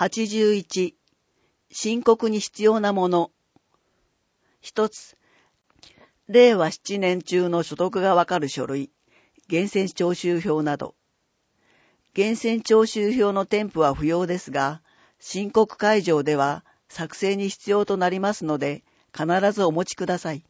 81、申告に必要なもの。一つ、令和7年中の所得がわかる書類、源泉徴収票など。源泉徴収票の添付は不要ですが、申告会場では作成に必要となりますので、必ずお持ちください。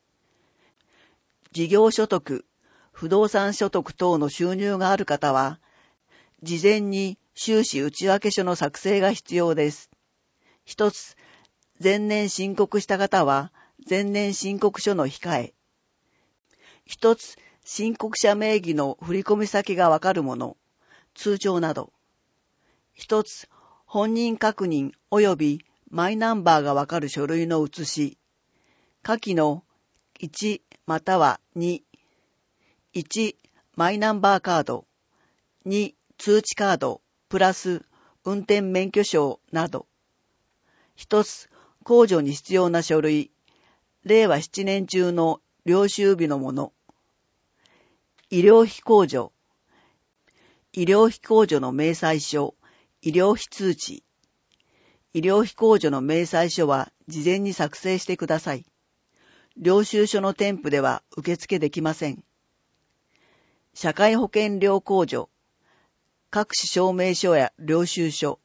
事業所得、不動産所得等の収入がある方は、事前に収支内訳書の作成が必要です。一つ、前年申告した方は、前年申告書の控え。一つ、申告者名義の振込先がわかるもの、通帳など。一つ、本人確認及びマイナンバーがわかる書類の写し。下記の1または2。1、マイナンバーカード。2、通知カード、プラス、運転免許証など。一つ、控除に必要な書類。令和7年中の領収日のもの。医療費控除。医療費控除の明細書、医療費通知。医療費控除の明細書は事前に作成してください。領収書の添付では受付できません。社会保険料控除。各種証明書や領収書。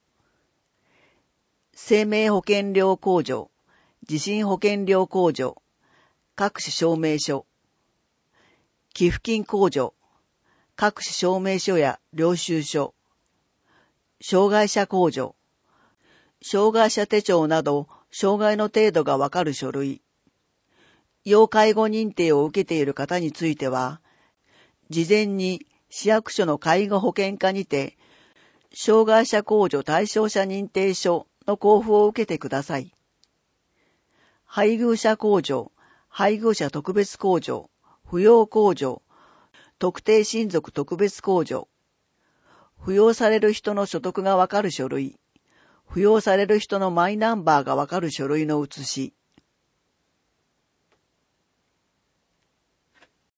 生命保険料控除。地震保険料控除。各種証明書。寄付金控除。各種証明書や領収書。障害者控除。障害者手帳など、障害の程度がわかる書類。要介護認定を受けている方については、事前に市役所の介護保険課にて、障害者控除対象者認定書の交付を受けてください。配偶者控除、配偶者特別控除、扶養控除、特定親族特別控除、扶養される人の所得がわかる書類、扶養される人のマイナンバーがわかる書類の写し、